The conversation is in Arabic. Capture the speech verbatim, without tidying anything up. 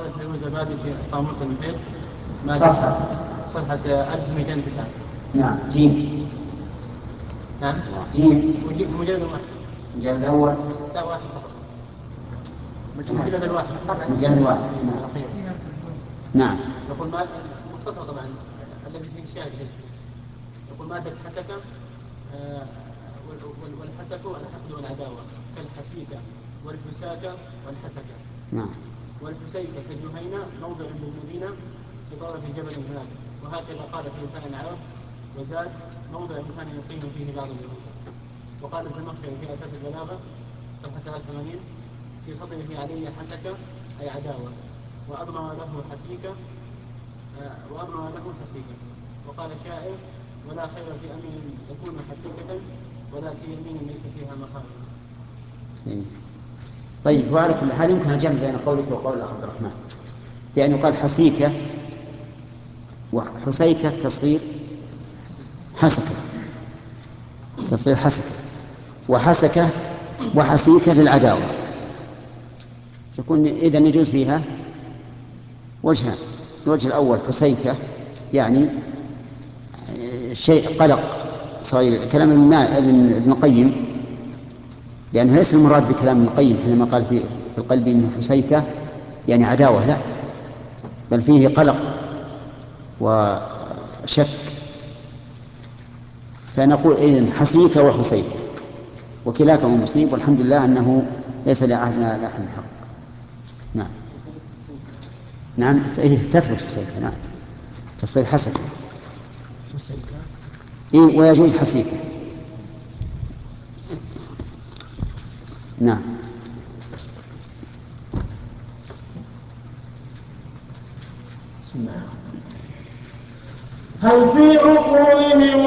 قال فيروز البادي في قاموس المحيط صفحة صفحة ألف ومئتين وتسعة. نعم جيم. نعم جيم وجيب مجلد واحد. المجلد الأول. لا واحد فقط. مجلد الواحد. مجلد واحد. نعم. نعم. يقول ما مختصر طبعا الذي فيه الشاهد. يقول مادة حسكة آه والحسك الحقد والعداوة كالحسيكة والحساكة والحسكة. نعم. والحسيكة كالجهينة موضع بالمدينة بطرف جبل هناك، وهكذا قال في لسان العرب. وزاد موضع كان يقيم فيه بعض اليهود. وقال الزمخشري في أساس البلاغة صفحة ثلاثة وثمانين في صدره علي حسكة أي عداوة، وأضمر له حسيكة آه وأضمر له حسيكة. وقال الشاعر ولا خير في أمين يكون حسيكة ولا في يمين ليس فيها مخالف. طيب وعلى كل حال يمكن الجمع بين قولك وقول الأخ عبد الرحمن، لأنه قال حسيكة وحسيكة تصغير حسكة، تصغير حسكة، وحسكة وحسيكة للعداوة، تكون إذن يجوز فيها وجهان. الوجه الأول حسيكة يعني شيء قلق صغير، كلام ابن ابن القيم، لأنه ليس المراد بكلام ابن القيم حينما قال في في القلب إنه حسيكة يعني عداوة، لا، بل فيه قلق وشك. فنقول إذن حسيكة وحسيكة وكلاكما مصيب، والحمد لله أنه ليس لأحدنا لا أحد حق. نعم نعم تثبت حسيكة، نعم تصغير حسكة إيه، ويجوز حسيكة. نعم. هل في عقولهم